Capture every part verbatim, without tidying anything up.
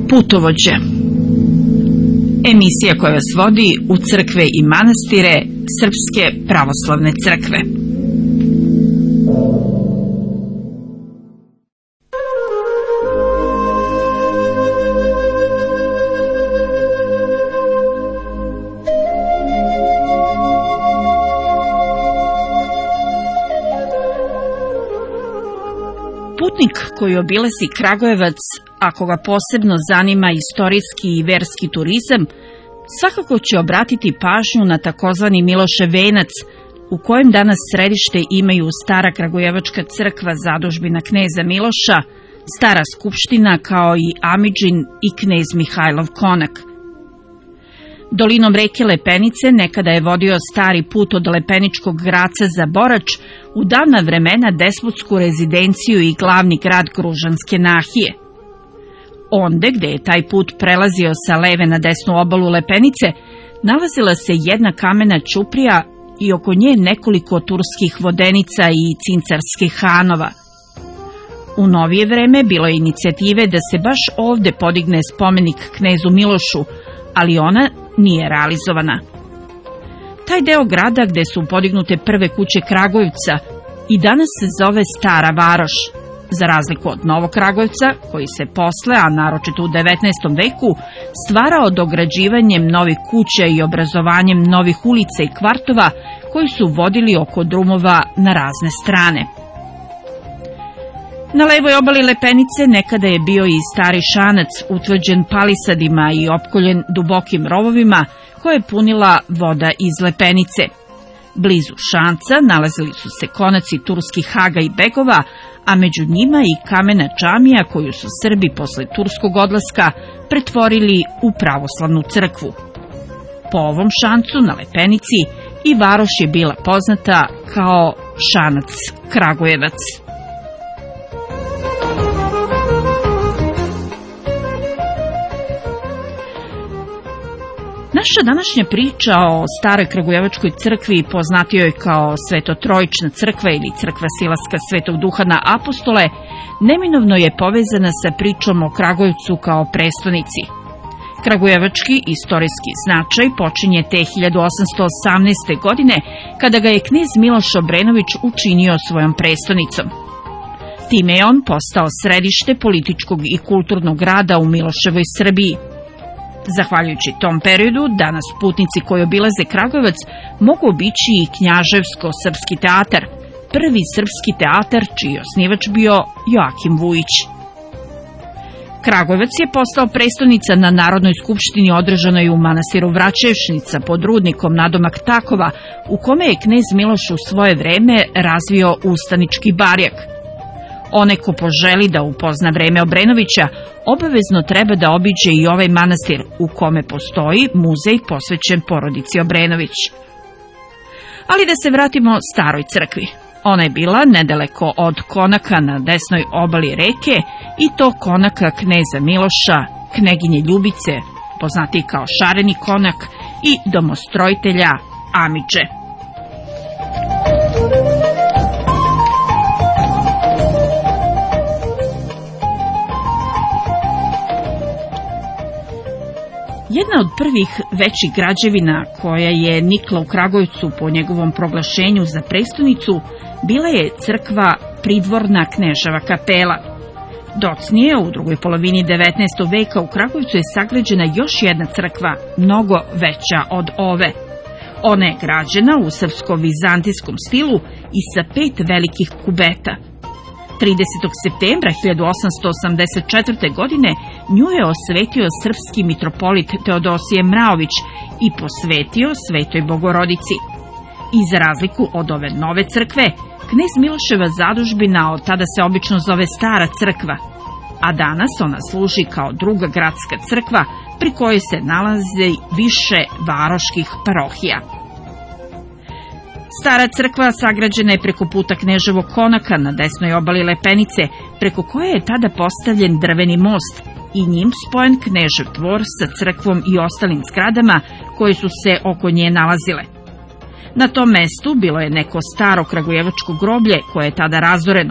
Putovođe. Emisija koja vas vodi u crkve i manastire Srpske pravoslavne crkve. Putnik koji obilazi Kragujevac, ako ga posebno zanima istorijski i verski turizam, svakako će obratiti pažnju na takozvani Milošev venac, u kojem danas središte imaju Stara Kragujevačka crkva zadužbina kneza Miloša, Stara skupština kao i Amidžin i knez Mihajlov konak. Dolinom reke Lepenice nekada je vodio stari put od Lepeničkog Graca za Borač u davna vremena despotsku rezidenciju i glavni grad Gružanske nahije. Onde gde je taj put prelazio sa leve na desnu obalu Lepenice, nalazila se jedna kamena ćuprija i oko nje nekoliko turskih vodenica i cincarskih hanova. U novije vreme bilo je inicijative da se baš ovde podigne spomenik knezu Milošu, ali ona nije realizovana. Taj deo grada gde su podignute prve kuće Kragujevca i danas se zove Stara Varoš, za razliku od Novog Kragujevca, koji se posle, a naročito u devetnaestom veku, stvarao dograđivanjem novih kuća i obrazovanjem novih ulica i kvartova koji su vodili oko drumova na razne strane. Na levoj obali Lepenice nekada je bio i stari šanac utvrđen palisadima i opkoljen dubokim rovovima koje je punila voda iz Lepenice. Blizu šanca nalazili su se konaci turskih haga i begova, a među njima i kamena džamija koju su Srbi posle turskog odlaska pretvorili u pravoslavnu crkvu. Po ovom šancu na Lepenici i varoš je bila poznata kao Šanac Kragujevac. Naša današnja priča o Staroj Kragujevačkoj crkvi, poznatijoj kao Svetotrojična crkva ili crkva silaska Svetog Duha na apostole, neminovno je povezana sa pričom o Kragujevcu kao prestonici. Kragujevački istorijski značaj počinje te hiljadu osamsto osamnaeste. godine, kada ga je knez Miloš Obrenović učinio svojom prestonicom. Time je on postao središte političkog i kulturnog rada u Miloševoj Srbiji. Zahvaljujući tom periodu, danas putnici koji obilaze Kragujevac mogu obići i Knjaževsko-srpski teatar, prvi srpski teatar čiji je osnivač bio Joakim Vujić. Kragujevac je postao prestonica na Narodnoj skupštini održanoj u manastiru Vraćevšnica pod rudnikom nadomak Takova, u kome je knez Miloš u svoje vreme razvio ustanički barjak. Onaj ko poželi da upozna vreme Obrenovića, obavezno treba da obiđe i ovaj manastir u kome postoji muzej posvećen porodici Obrenović. Ali da se vratimo Staroj crkvi. Ona je bila nedaleko od konaka na desnoj obali reke i to konaka kneza Miloša, kneginje Ljubice, poznati kao Šareni konak, i domostrojitelja Amidže. Jedna od prvih većih građevina koja je nikla u Kragujevcu po njegovom proglašenju za prestonicu bila je crkva Pridvorna Kneževa kapela. Docnije, u drugoj polovini devetnaestog. veka u Kragujevcu je sagrađena još jedna crkva, mnogo veća od ove. Ona je građena u srpsko-vizantijskom stilu i sa pet velikih kubeta. tridesetog septembra hiljadu osamsto osamdeset četvrte. godine nju je osvetio srpski mitropolit Teodosije Mraović i posvetio Svetoj Bogorodici. I za razliku od ove nove crkve, knez Miloševa zadužbina od tada se obično zove Stara crkva, a danas ona služi kao druga gradska crkva pri kojoj se nalaze više varoških parohija. Stara crkva sagrađena je preko puta Kneževog konaka na desnoj obali Lepenice, preko koje je tada postavljen drveni most i njim spojen Knežev dvor sa crkvom i ostalim zgradama koje su se oko nje nalazile. Na tom mestu bilo je neko staro kragujevačko groblje koje je tada razoreno,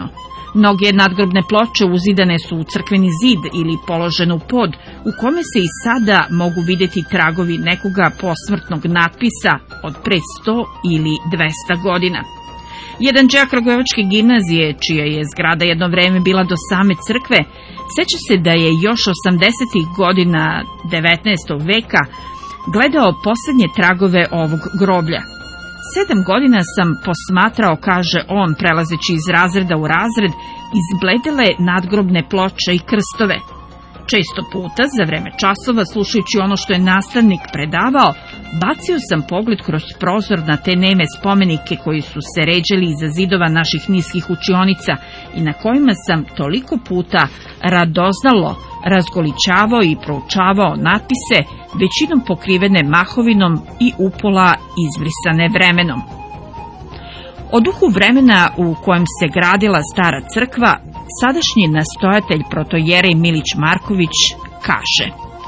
Mnoge nadgrobne ploče uzidane su u crkveni zid ili položene u pod, u kome se i sada mogu vidjeti tragovi nekoga posmrtnog natpisa od pre sto ili dvesta godina. Jedan đak Kragujevačke gimnazije, čija je zgrada jedno vreme bila do same crkve, seća se da je još osamdesetih godina devetnaestog veka gledao posljednje tragove ovog groblja. Sedam godina sam posmatrao, kaže on, prelazeći iz razreda u razred, izbledele nadgrobne ploče i krstove. Često puta, za vreme časova, slušajući ono što je nastavnik predavao, bacio sam pogled kroz prozor na te neme spomenike koji su se ređali iza zidova naših niskih učionica i na kojima sam toliko puta radoznalo razgolićavao i proučavao natpise, većinom pokrivene mahovinom i upola izbrisane vremenom. O duhu vremena u kojem se gradila stara crkva, sadašnji nastojatelj protojerej Milić Marković kaže: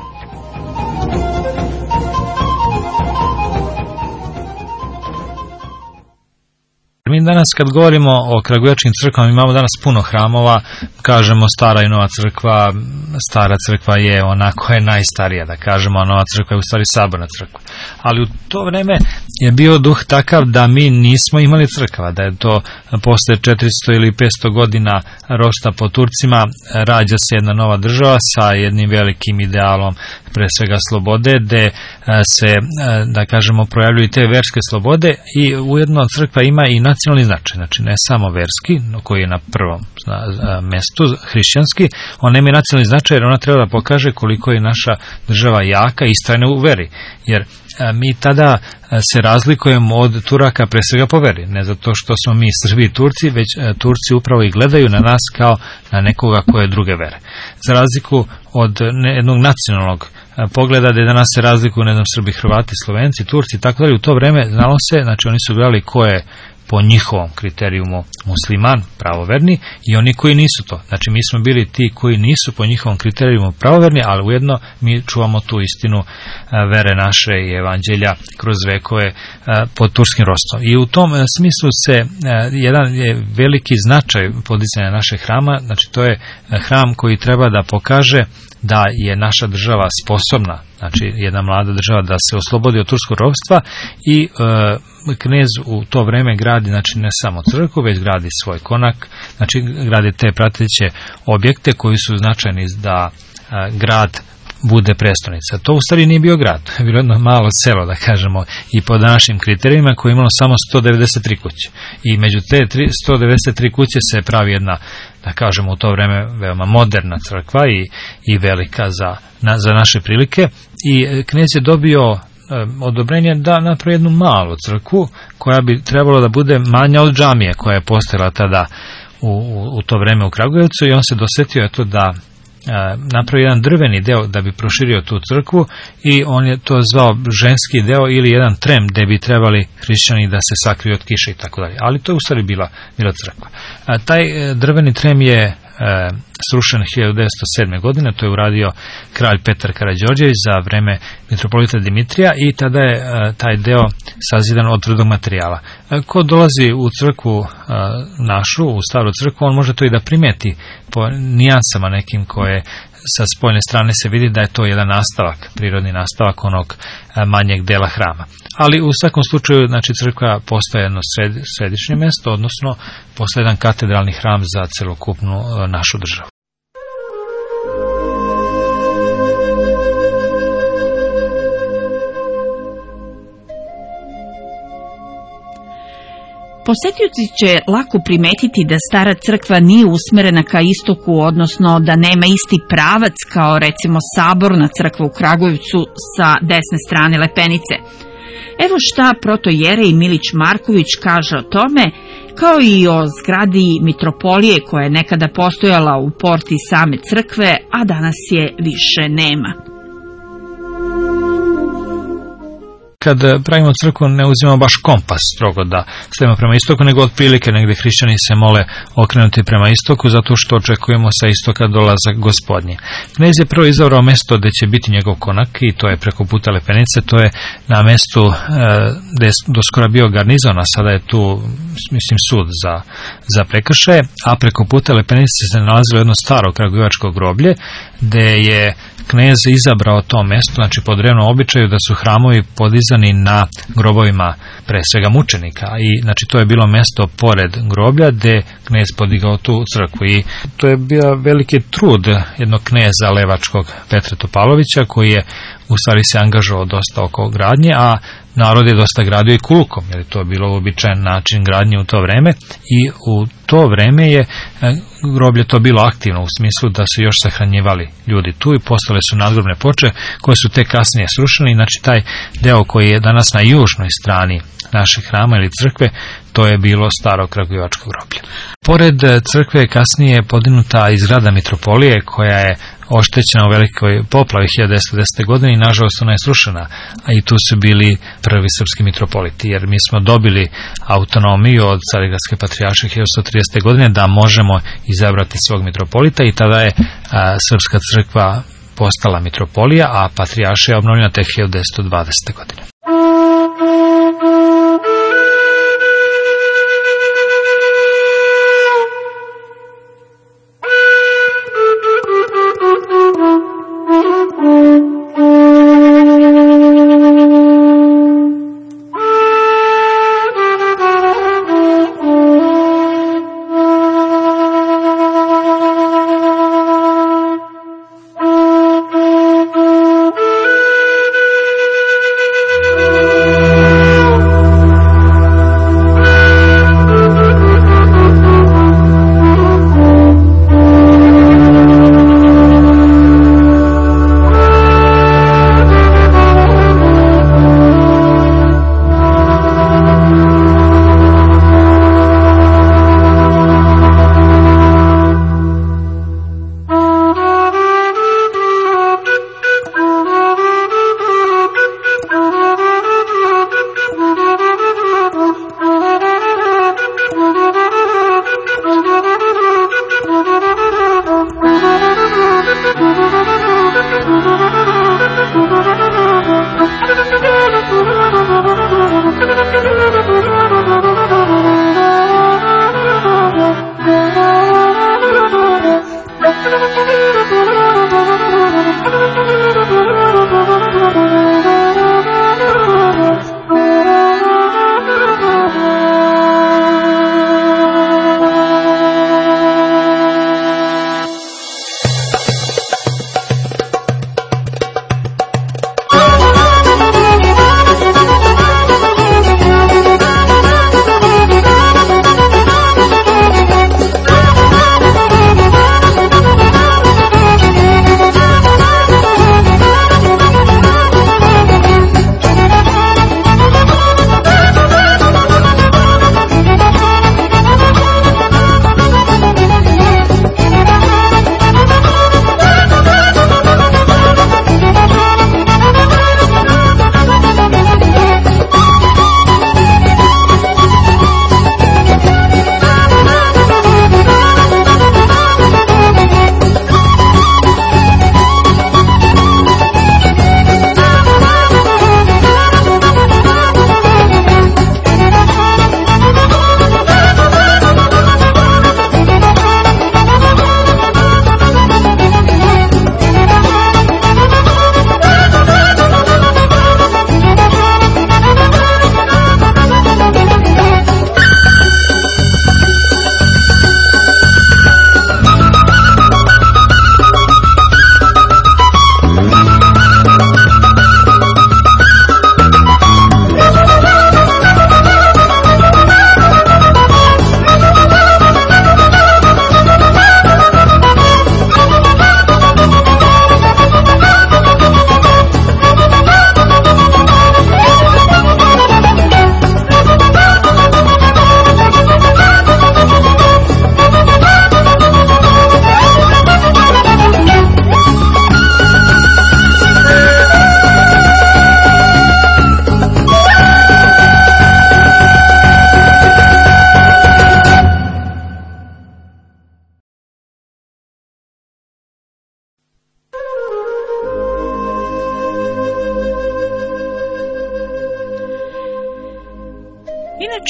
Mi danas kad govorimo o kragujevačkim crkvama, imamo danas puno hramova, kažemo stara i nova crkva, stara crkva je ona koja je najstarija, da kažemo, a nova crkva je u stvari saborna crkva. Ali u to vreme je bio duh takav da mi nismo imali crkva, da je to posle četiristo ili petsto godina ropstva po Turcima, rađa se jedna nova država sa jednim velikim idealom, pre svega slobode, gde se, da kažemo, projavljuju te verske slobode i ujedno crkva ima i nacionalni značaj, znači ne samo verski, koji je na prvom mestu, hrišćanski, ona ima i nacionalni značaj jer ona treba da pokaže koliko je naša država jaka i istrajna u veri, jer mi tada se razlikujemo od Turaka pre svega po veri, ne zato što smo mi Srbi i Turci, već Turci upravo i gledaju na nas kao na nekoga koje je druge vere. Za razliku od jednog nacionalnog pogleda gde danas se razlikuju, ne znam, Srbi, Hrvati, Slovenci, Turci i tako dalje, u to vreme znalo se, znači oni su gledali ko je po njihovom kriterijumu musliman, pravoverni, i oni koji nisu to. Znači mi smo bili ti koji nisu po njihovom kriterijumu pravoverni, ali ujedno mi čuvamo tu istinu vere naše i evanđelja kroz vekove pod turskim ropstvom. I u tom smislu se jedan je veliki značaj podizanja našeg hrama, znači to je hram koji treba da pokaže da je naša država sposobna, znači jedna mlada država, da se oslobodi od turskog ropstva i e, knez u to vreme gradi, znači ne samo crkvu, već gradi svoj konak, znači gradi te prateće objekte koji su značajni da e, grad bude prestonica. To u stvari nije bio grad, to je bilo jedno malo selo, da kažemo, i po današnjim kriterijima koje je imalo samo sto devedeset tri kuće. I među te sto devedeset tri kuće se pravi jedna, da kažemo, u to vreme veoma moderna crkva i, i velika za, na, za naše prilike. I knez je dobio e, odobrenje da napravi jednu malu crkvu koja bi trebalo da bude manja od džamije koja je postojala tada u, u, u to vreme u Kragujevcu, i on se dosvetio eto da napravio jedan drveni deo da bi proširio tu crkvu i on je to zvao ženski deo ili jedan trem gde bi trebali hrišćani da se sakriju od kiše i tako dalje. Ali to je u stvari bila, bila crkva. A, taj drveni trem je e, srušen hiljadu devetsto sedme. godine, to je uradio kralj Petar Karađorđević za vreme mitropolita Dimitrija i tada je e, taj deo sazidan od tvrdog materijala. E, ko dolazi u crkvu e, našu, u staru crkvu, on može to i da primeti po nijansama nekim koje sa spoljne strane se vidi da je to jedan nastavak, prirodni nastavak onog manjeg dela hrama. Ali u svakom slučaju, znači, crkva postaje jedno sred, središnje mesto, odnosno postaje jedan katedralni hram za celokupnu našu državu. Posetioci će lako primetiti da stara crkva nije usmerena ka istoku, odnosno da nema isti pravac kao recimo saborna crkva u Kragujevcu sa desne strane Lepenice. Evo šta protojerej Milić Marković kaže o tome, kao i o zgradi mitropolije koja je nekada postojala u porti same crkve, a danas je više nema. kad pravimo crkvu ne uzimamo baš kompas strogo da sledimo prema istoku, nego otprilike negde hrišćani se mole okrenuti prema istoku zato što očekujemo sa istoka dolazak Gospodnji. Knez je prvo izabrao mesto gde će biti njegov konak i to je preko puta Lepenice, to je na mestu e, gde je doskora bio garnizon, a sada je tu mislim sud za, za prekršaje, a preko puta Lepenice se nalazilo jedno staro kragujevačko groblje gde je knez izabrao to mesto, znači po drevnom običaju da su hramovi podizani na grobovima pre svega mučenika i znači to je bilo mesto pored groblja gde knez podigao tu crkvu i to je bio veliki trud jednog kneza levačkog Petra Topalovića koji je u stvari se angažovao dosta oko gradnje, a narod je dosta gradio i kulukom, jer je to bilo uobičajen način gradnje u to vreme i u to vreme je groblje to bilo aktivno u smislu da su još sahranjivali ljudi tu i postale su nadgrobne ploče koje su te kasnije srušene i znači taj deo koji je danas na južnoj strani našeg hrama ili crkve, to je bilo staro kragujevačko groblje. Pored crkve je kasnije podignuta i zgrada mitropolije koja je oštećena u velikoj poplavi hiljadu devetsto desete. godine i nažalost ona je srušena, a i tu su bili prvi srpski mitropoliti, jer mi smo dobili autonomiju od Carigradske patrijaršije hiljadu sto tridesete. godine da možemo izabrati svog mitropolita i tada je a, srpska crkva postala mitropolija, a patrijaršija je obnovljena tek hiljadu devetsto dvadesete. godine.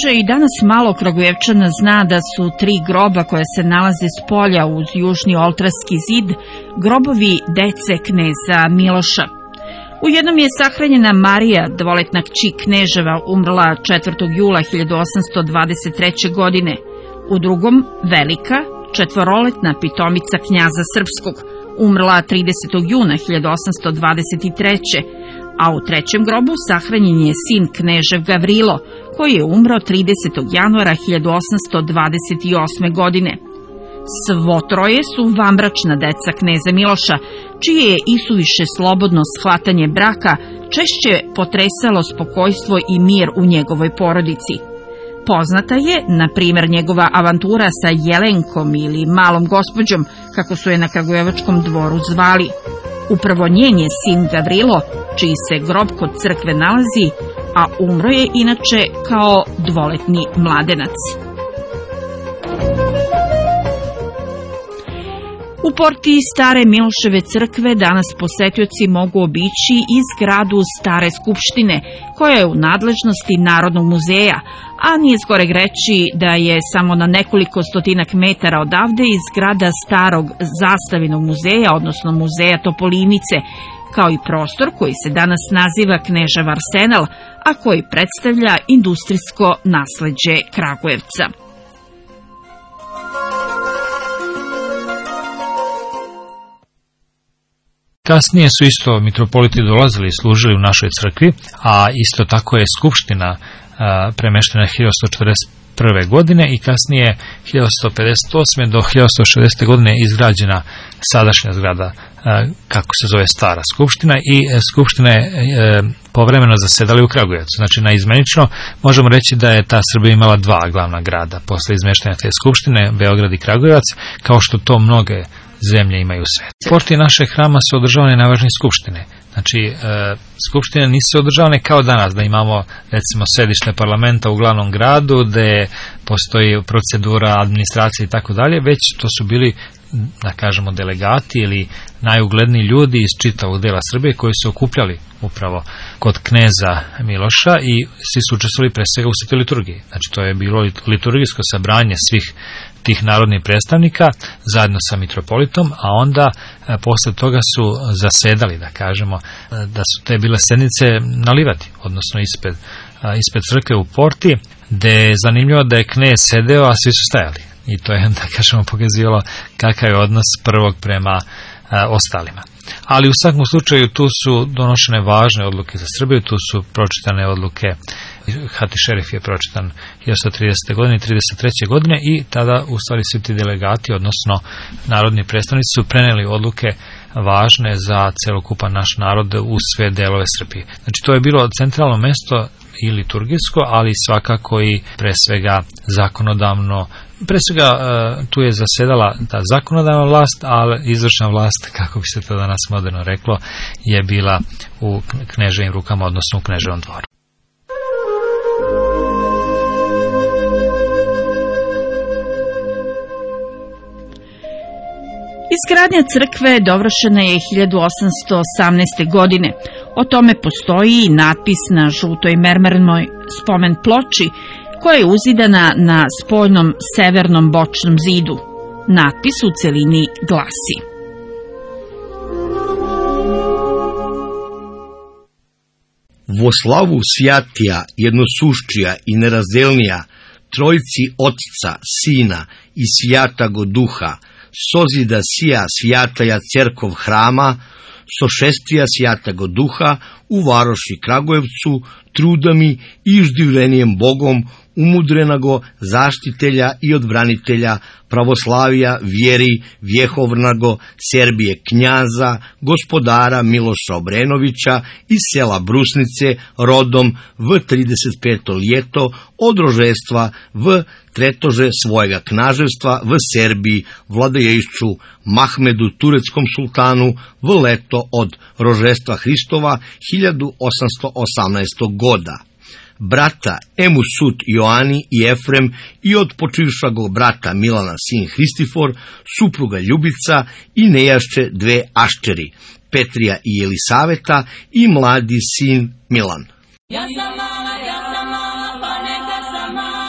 Inače, i danas malo Kragujevčana zna da su tri groba koja se nalaze s polja uz južni oltarski zid grobovi dece kneza Miloša. U jednom je sahranjena Marija, dvoletna kći kneževa, umrla četvrtog jula hiljadu osamsto dvadeset treće. godine. U drugom, Velika, četvoroletna pitomica knjaza Srpskog, umrla tridesetog juna hiljadu osamsto dvadeset treće. A u trećem grobu sahranjen je sin knežev Gavrilo, koji je umro tridesetog januara hiljadu osamsto dvadeset osme. godine. Svo troje su vanbračna deca kneza Miloša, čije je isuviše slobodno shvatanje braka češće potresalo spokojstvo i mir u njegovoj porodici. Poznata je, na primjer, njegova avantura sa Jelenkom ili malom gospođom, kako su je na Kragujevačkom dvoru zvali. Upravo njen je sin Gavrilo, čiji se grob kod crkve nalazi, a umro je inače kao dvoletni mladenac. U porti stare Miloševe crkve danas posetioci mogu obići i zgradu Stare skupštine, koja je u nadležnosti Narodnog muzeja, a nije zgoreg reći da je samo na nekoliko stotinak metara odavde i zgrada Starog zastavinog muzeja, odnosno muzeja Topolinice, kao i prostor koji se danas naziva Knežev arsenal, a koji predstavlja industrijsko nasleđe Kragujevca. Kasnije su isto mitropoliti dolazili i služili u našoj crkvi, a isto tako je skupština a, premeštena hiljadu osamsto četrdeset prve. godine i kasnije hiljadu osamsto pedeset osme. do hiljadu osamsto šezdeset. godine izgrađena sadašnja zgrada, a, kako se zove Stara skupština, i skupština je e, povremeno zasedali u Kragujevcu. Znači, naizmenično možemo reći da je ta Srbija imala dva glavna grada posle izmeštanja te skupštine, Beograd i Kragujevac, kao što to mnoge zemlje imaju sve. U porti našeg hrama su održavane najvažnije skupštine. Znači, e, skupštine nisu održavane kao danas, da imamo recimo sedište parlamenta u glavnom gradu, gde postoji procedura, administracija i tako dalje, već to su bili, da kažemo, delegati ili najugledniji ljudi iz čitavog dela Srbije koji su okupljali upravo kod kneza Miloša i svi su učestvovali pre svega u svetoj liturgiji. Znači, to je bilo liturgijsko sabranje svih tih narodnih predstavnika zajedno sa mitropolitom, a onda e, posle toga su zasedali, da kažemo, da su te bile sednice na livadi, odnosno ispred, e, ispred crkve u porti, gde je zanimljivo da je knez sedeo, a svi su stajali. I to je, da kažemo, pokazivalo kakav je odnos prvog prema e, ostalima. Ali u svakom slučaju tu su donošene važne odluke za Srbiju, tu su pročitane odluke, Hati šerif je pročitan hiljadu osamsto tridesete. godine i trideset treće. godine i tada u stvari svi ti delegati, odnosno narodni predstavnici, su preneli odluke važne za celokupan naš narod u sve delove Srbije. Znači, to je bilo centralno mesto i liturgijsko, ali svakako i pre svega zakonodavno. Pre svega tu je zasedala ta zakonodavna vlast, ali izvršna vlast, kako bi se to danas moderno reklo, je bila u kneževim rukama, odnosno u kneževom dvoru. Izgradnja crkve dovršena je hiljadu osamsto osamnaeste. godine. O tome postoji i natpis na žutoj mermernoj spomen ploči, koja je uzidana na spoljnom severnom bočnom zidu. Natpis u celini glasi: Vo slavu svjatija, jednosuščija i nerazdelnija, Trojci Otca, Sina i Svjatago Duha, sozida sija svjataja cerkov hrama, sošestvija Svjatago Duha u varoši Kragujevcu, trudami i iždivlenijem Bogom umudrenago zaštitelja i odbranitelja pravoslavija, vjeri, vjehovnago Serbije knjaza, gospodara Miloša Obrenovića iz sela Brusnice, rodom v trideset peto ljeto od rožestva v tretože svojega knaževstva v Serbiji, vladeješću Mahmedu tureckom sultanu v leto od rožestva Hristova hiljadu osamsto osamnaeste. goda. Brata Emusut Joani i Efrem i od počivšago brata Milana sin Hristifor, supruga Ljubica i nejašće dve aščeri, Petrija i Jelisaveta i mladi sin Milan. Ja sam mala, ja sam mala, pa neka sam mala.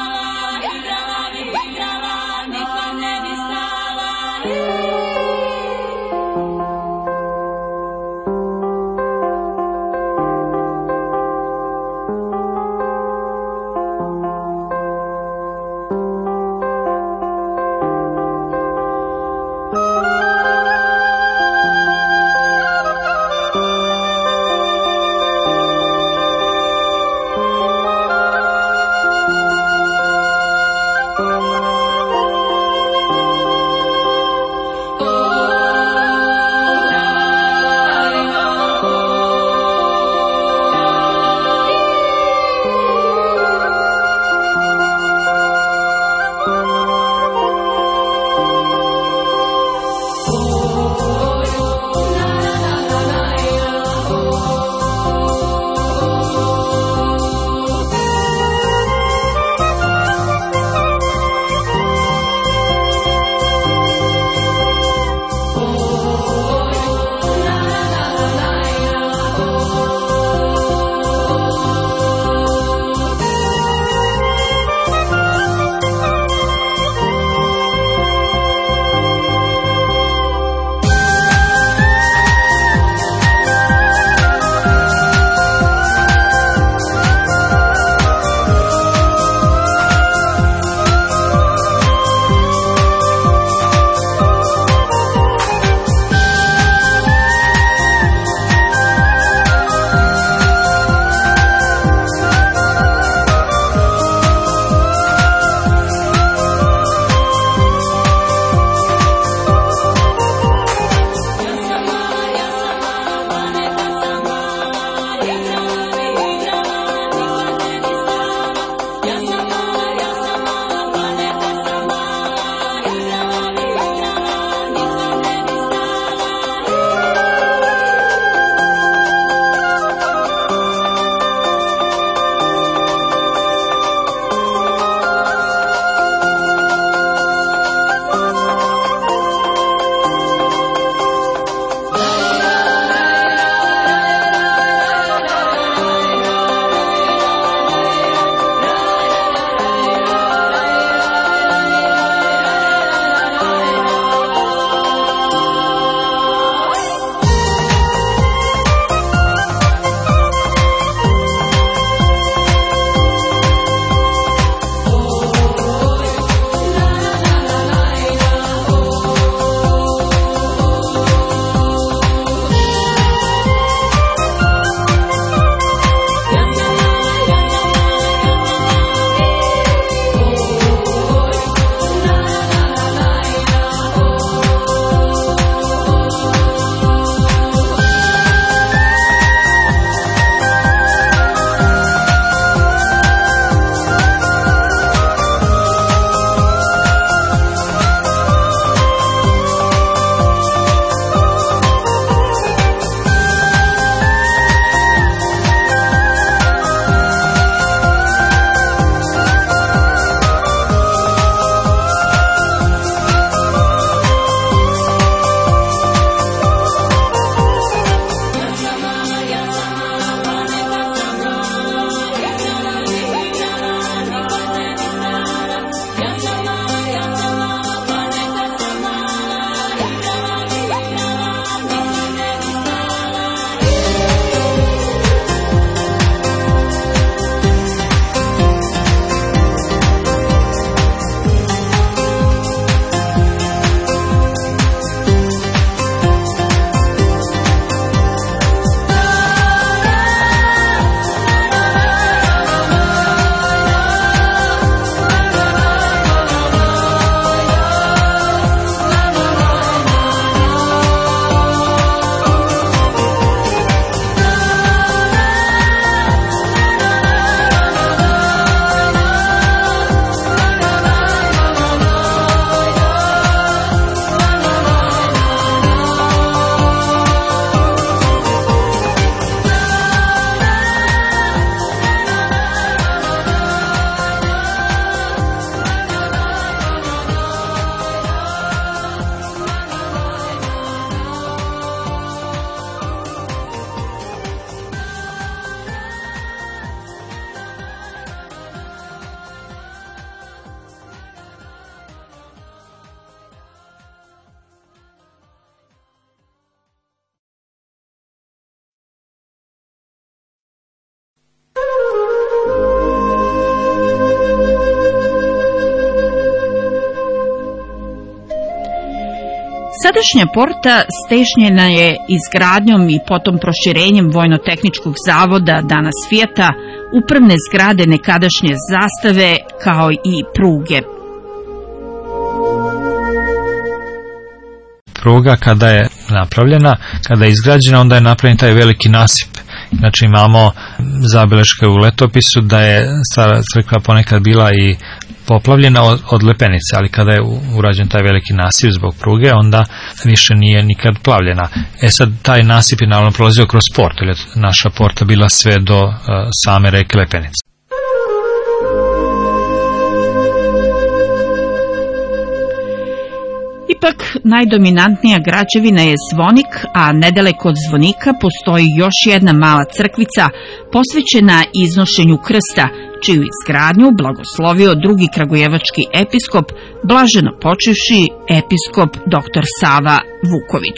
Sadašnja porta stešnjena je izgradnjom i potom proširenjem Vojno-tehničkog zavoda, danas Fijata, upravne zgrade nekadašnje zastave, kao i pruge. Pruga kada je napravljena, kada je izgrađena, onda je napravljen taj veliki nasip. Znači imamo zabeleške u letopisu da je Stara crkva ponekad bila i poplavljena od, od lepenice, ali kada je urađen taj veliki nasip zbog pruge, onda više nije nikad plavljena. E sad, taj nasip je naravno prolazio kroz port, jer je naša porta bila sve do uh, same reke Lepenice. Ipak, najdominantnija građevina je zvonik, a nedaleko od zvonika postoji još jedna mala crkvica posvećena iznošenju krsta, čiju izgradnju blagoslovio drugi kragujevački episkop, blaženo počivši episkop doktor Sava Vuković.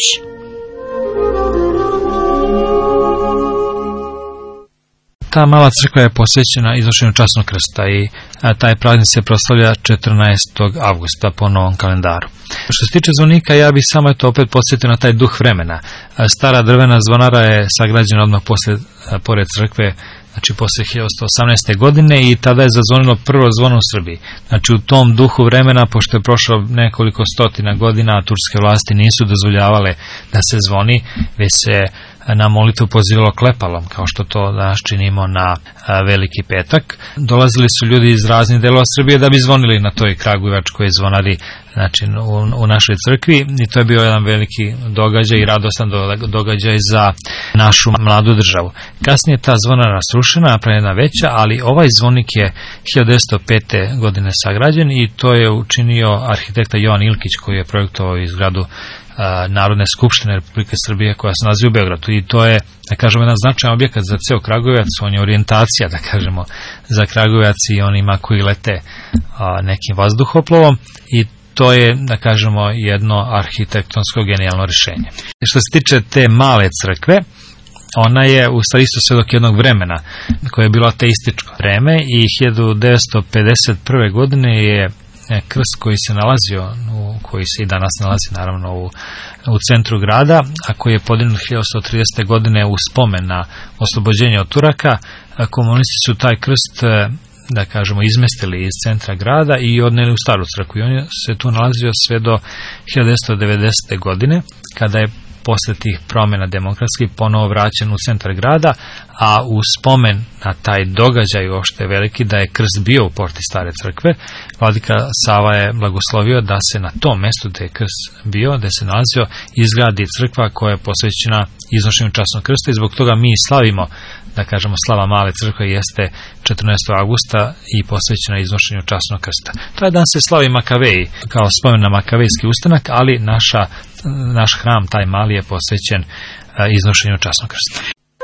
Ta mala crkva je posvećena iznošenju časnog krsta i a, taj praznik se proslavlja četrnaestog avgusta po novom kalendaru. Što se tiče zvonika, ja bih samo eto opet podsjetio na taj duh vremena. A, stara drvena zvonara je sagrađena odmah posle, a, pored crkve, znači posle hiljadu osamsto osamnaeste. godine, i tada je zazvonilo prvo zvono u Srbiji. Znači u tom duhu vremena, pošto je prošlo nekoliko stotina godina, a turske vlasti nisu dozvoljavale da se zvoni, već se na molitvu pozivalo klepalom, kao što to danas činimo na a, Veliki petak. Dolazili su ljudi iz raznih delova Srbije da bi zvonili na toj kragujevačkoj zvonari, znači u, u našoj crkvi, i to je bio jedan veliki događaj i radostan događaj za našu mladu državu. Kasnije ta zvonara srušena, napravljena veća, ali ovaj zvonik je hiljadu devetsto pete. godine sagrađen i to je učinio arhitekta Jovan Ilkić, koji je projektovao izgradu Narodne skupštine Republike Srbije koja se nalazi u Beogradu, i to je, da kažemo, jedan značajan objekat za ceo Kragujevac. On je orijentacija, da kažemo, za Kragujevac i onima koji lete a, nekim vazduhoplovom, i to je, da kažemo, jedno arhitektonsko genijalno rješenje. Što se tiče te male crkve, ona je u stvari isto svedok jednog vremena koje je bilo ateističko vreme, i hiljadu devetsto pedeset prve. godine je krst koji se nalazio, u, koji se i danas nalazi naravno u, u centru grada, a koji je podignut hiljadu osamsto tridesete. godine u spomen na oslobođenje od Turaka, komunisti su taj krst, da kažemo, izmestili iz centra grada i odneli u Staru crkvu. I on se tu nalazio sve do hiljadu devetsto devedesete. godine, kada je posle tih promjena demokratskih ponovo vraćen u centar grada, a u spomen na taj događaj uopšte veliki, da je krst bio u porti Stare crkve, vladika Sava je blagoslovio da se na tom mestu gde je krst bio, gde se nalazio, izgradi crkva koja je posvećena iznošenju časnog krsta, i zbog toga mi slavimo, da kažemo, slava male crkve jeste četrnaestog avgusta i posvećena iznošenju časnog krsta. Taj dan se slavi Makaveji kao spomen na Makavejski ustanak, ali naša, naš hram, taj mali, je posvećen iznošenju časnog krsta.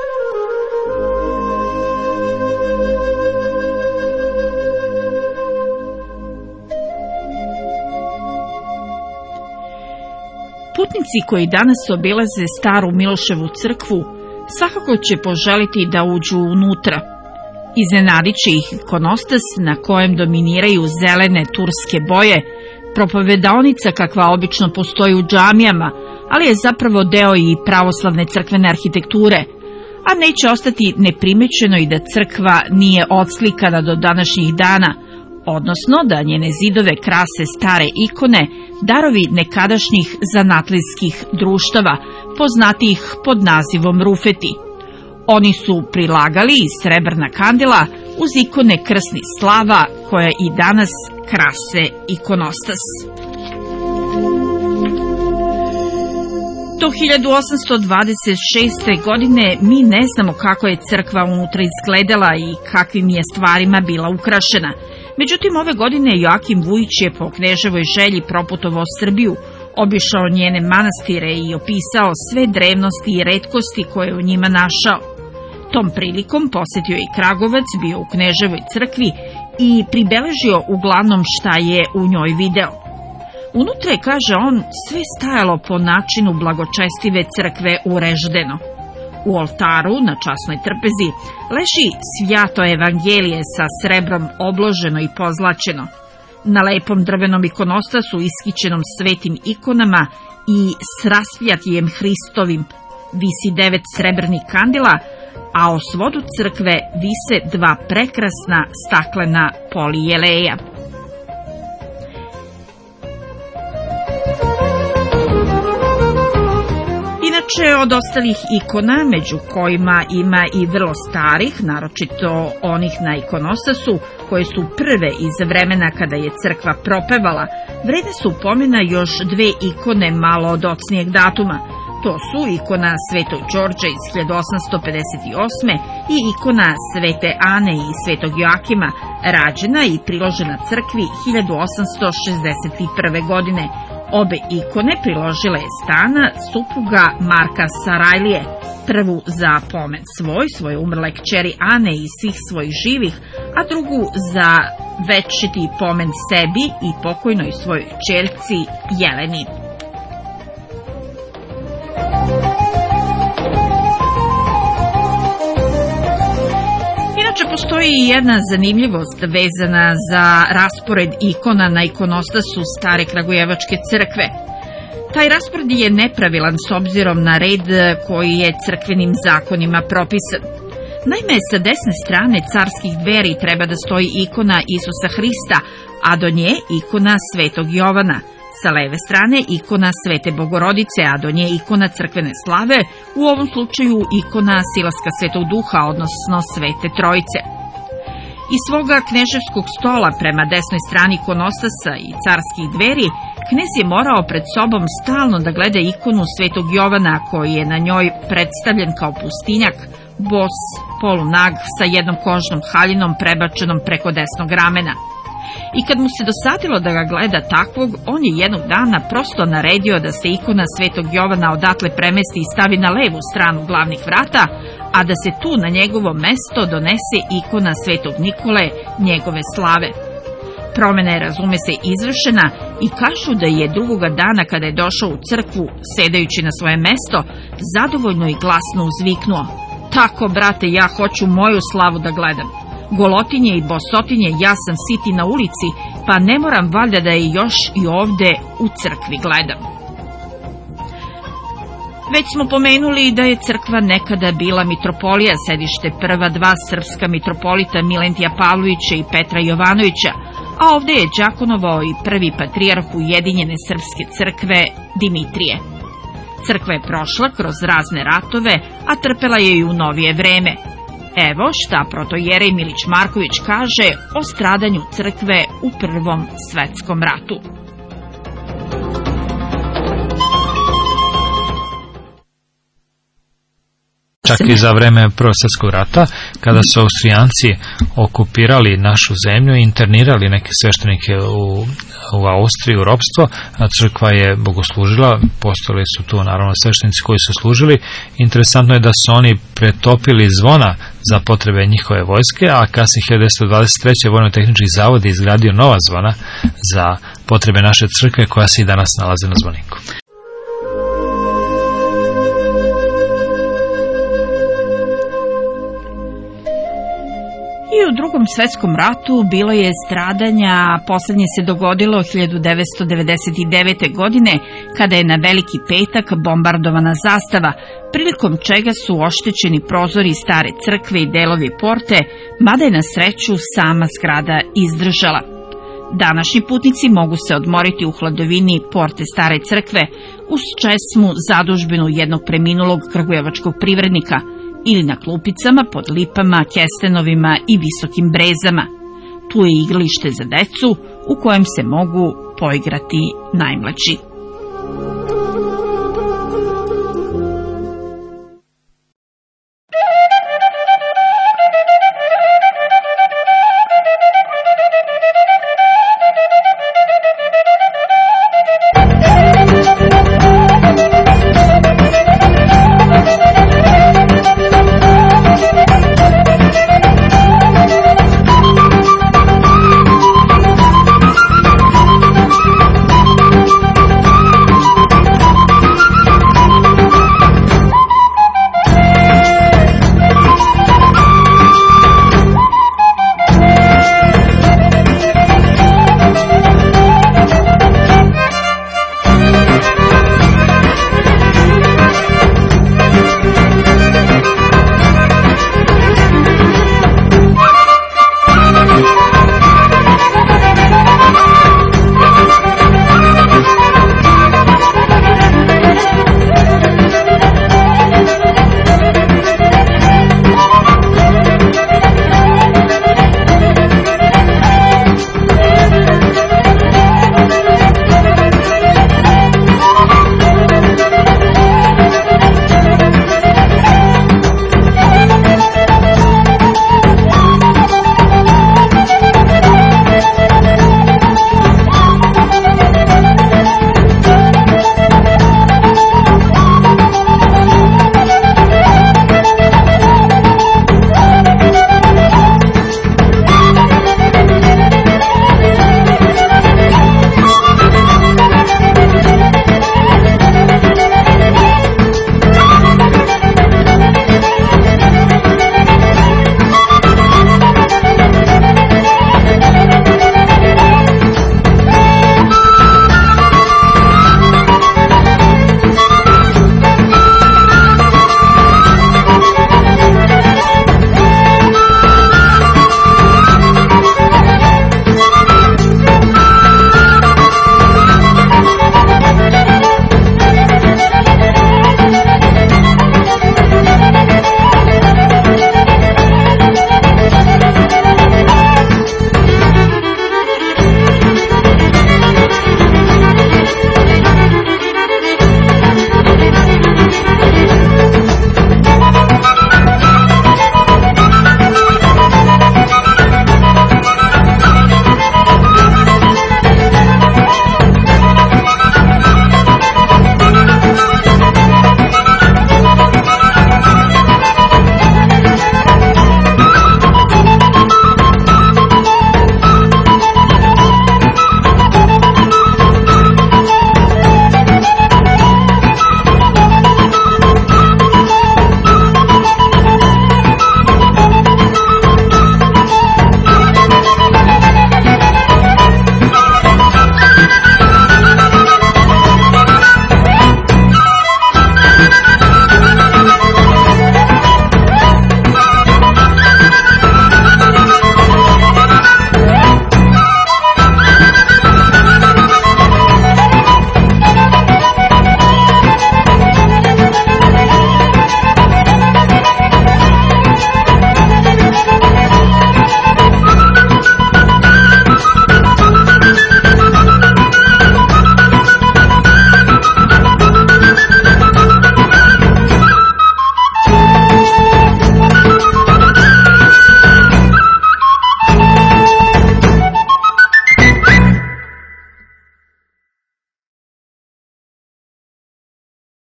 Putnici koji danas obilaze staru Miloševu crkvu svakako će poželiti da uđu unutra. Iznenadit će ih ikonostas na kojem dominiraju zelene turske boje, propovedaonica kakva obično postoji u džamijama, ali je zapravo deo i pravoslavne crkvene arhitekture, a neće ostati neprimećeno i da crkva nije odslikana do današnjih dana, odnosno da njene zidove krase stare ikone, darovi nekadašnjih zanatlijskih društava, poznatijih pod nazivom rufeti. Oni su prilagali i srebrna kandila uz ikone krsnih slava koje i danas krase ikonostas. Do hiljadu osamsto dvadeset šeste. godine mi ne znamo kako je crkva unutra izgledala i kakvim je stvarima bila ukrašena. Međutim, ove godine Joakim Vujić je po kneževoj želji proputovao Srbiju, obišao njene manastire i opisao sve drevnosti i retkosti koje je u njima našao. Tom prilikom posjetio i Kragovac, bio u kneževoj crkvi i pribeležio uglavnom šta je u njoj video. Unutra je, kaže on, sve stajalo po načinu blagočestive crkve ureždeno. U oltaru, na časnoj trpezi, leži svijato evangelije sa srebrom obloženo i pozlačeno. Na lepom drvenom ikonostasu iskićenom svetim ikonama i s rasvjatijem Hristovim visi devet srebrnih kandila, a o svodu crkve vise dva prekrasna staklena polijeleja. Inače, od ostalih ikona, među kojima ima i vrlo starih, naročito onih na ikonostasu, koje su prve iz vremena kada je crkva propevala, vredne su pomena još dve ikone malo od ocnijeg datuma. To su ikona Svetog Đorđa iz hiljadu osamsto pedeset osme. i ikona Svete Ane i Svetog Joakima, rađena i priložena crkvi hiljadu osamsto šezdeset prve. godine. Obe ikone priložila je Stana, supruga Marka Sarajlije, prvu za pomen svoj, svoje umrle kćeri Ane i svih svojih živih, a drugu za večiti pomen sebi i pokojnoj svojoj kćerci Jeleni. Inače, postoji i jedna zanimljivost vezana za raspored ikona na ikonostasu Stare Kragujevačke crkve. Taj raspored je nepravilan s obzirom na red koji je crkvenim zakonima propisan. Naime, sa desne strane carskih dveri treba da stoji ikona Isusa Hrista, a do nje ikona Svetog Jovana. Sa leve strane ikona Svete Bogorodice, a do nje ikona crkvene slave, u ovom slučaju ikona Silaska Svetog Duha, odnosno Svete Trojice. Iz svoga kneževskog stola prema desnoj strani ikonostasa i carskih dveri, knez je morao pred sobom stalno da gleda ikonu Svetog Jovana, koji je na njoj predstavljen kao pustinjak, bos, polunag, sa jednom kožnom haljinom prebačenom preko desnog ramena. I kad mu se dosadilo da ga gleda takvog, on je jednog dana prosto naredio da se ikona Svetog Jovana odatle premesti i stavi na levu stranu glavnih vrata, a da se tu na njegovo mesto donese ikona Svetog Nikole, njegove slave. Promena je, razume se, izvršena i kažu da je drugoga dana kada je došao u crkvu, sedajući na svoje mesto, zadovoljno i glasno uzviknuo: "Tako, brate, ja hoću moju slavu da gledam. Golotinje i bosotinje, ja sam siti na ulici, pa ne moram valjda da je još i ovde u crkvi gledam." Već smo pomenuli da je crkva nekada bila mitropolija, sedište prva dva srpska mitropolita Milentija Pavlovića i Petra Jovanovića, a ovde je đakonovao i prvi patrijarh Ujedinjene srpske crkve Dimitrije. Crkva je prošla kroz razne ratove, a trpela je i u novije vreme. Evo šta protojerej Milić Marković kaže o stradanju crkve u Prvom svetskom ratu. Čak i za vreme Prvog svjetskog rata, kada su Austrijanci okupirali našu zemlju i internirali neke sveštenike u, u Austriji u ropstvo, crkva je bogoslužila, postojali su tu naravno sveštenici koji su služili. Interesantno je da su oni pretopili zvona za potrebe njihove vojske, a kasnije hiljadu devetsto dvadeset treće. Vojno-tehnički zavod je izgradio nova zvona za potrebe naše crkve, koja se i danas nalaze na zvoniku. I u Drugom svetskom ratu bilo je stradanja, poslednje se dogodilo hiljadu devetsto devedeset devete. godine, kada je na Veliki petak bombardovana zastava, prilikom čega su oštećeni prozori Stare crkve i delovi porte, mada je na sreću sama zgrada izdržala. Današnji putnici mogu se odmoriti u hladovini porte Stare crkve uz česmu zadužbinu jednog preminulog kragujevačkog privrednika, ili na klupicama pod lipama, kestenovima i visokim brezama. Tu je igralište za decu u kojem se mogu poigrati najmlađi.